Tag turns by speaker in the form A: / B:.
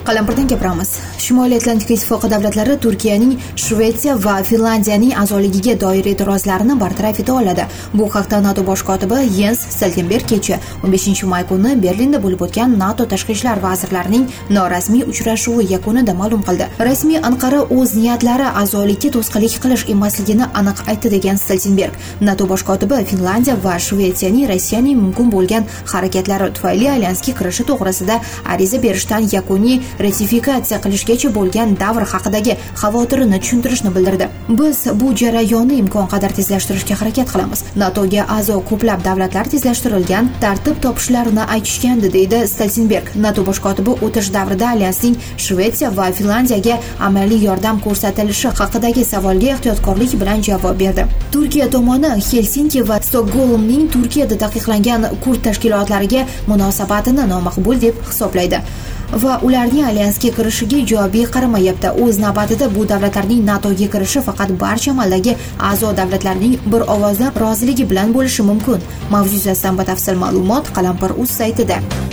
A: Qalampirdan gapiramiz. Shimoliy Atlantika ittifoqi davlatlari Turkiyaning Shvetsiya va Finlandiyaning a'zoligiga doir e'tirozlarini bartaraf eta oladi. Bu haqda NATO bosh kotibi Jens Stoltenberg kecha 15-may kuni Berlinda bo'lib o'tgan NATO tashqi ishlar vazirlarining norasmiy uchrashuvi yakunida ma'lum qildi. Rasmiy Anqara o'z niyatlari a'zolikka to'sqinlik qilish emasligini aniq aytdi degan Stoltenberg. NATO bosh kotibi Finlandiya va Shvetsiyaning Rossiyaning mumkin bo'lgan harakatlari tufayli alyansga kirishi to'g'risida ariza berishdan yakuniy ratifikatsiya qilishgacha bo'lgan davr haqidagi xavotirini tushuntirishni bildirdi. Biz bu jarayonni imkon qadar tezlashtirishga harakat qilamiz. NATOga a'zo ko'plab davlatlar tezlashtirilgan tartib topishlarini aytishgandi, deydi Stoltenberg. NATO bosh kotibi o'tish davrida alyansning Shvetsiya va Finlandiyaga amaliy yordam ko'rsatilishi haqidagi savolga ehtiyotkorlik bilan javob berdi. Turkiya tomoni Helsinki va Stokgolmning Turkiyada taqiqlangan kurd tashkilotlariga munosabatini nomaqbul deb hisoblaydi va ularning alyansga kirishiga ijobiy qaramayapti. O'z navbatida bu davlatlarning NATOga kirishi faqat barcha amaldagi a'zo davlatlarning bir ovozdan roziligi bilan bo'lishi mumkin. Mavzu yuzasidan batafsil ma'lumot Qalampir.uz saytida.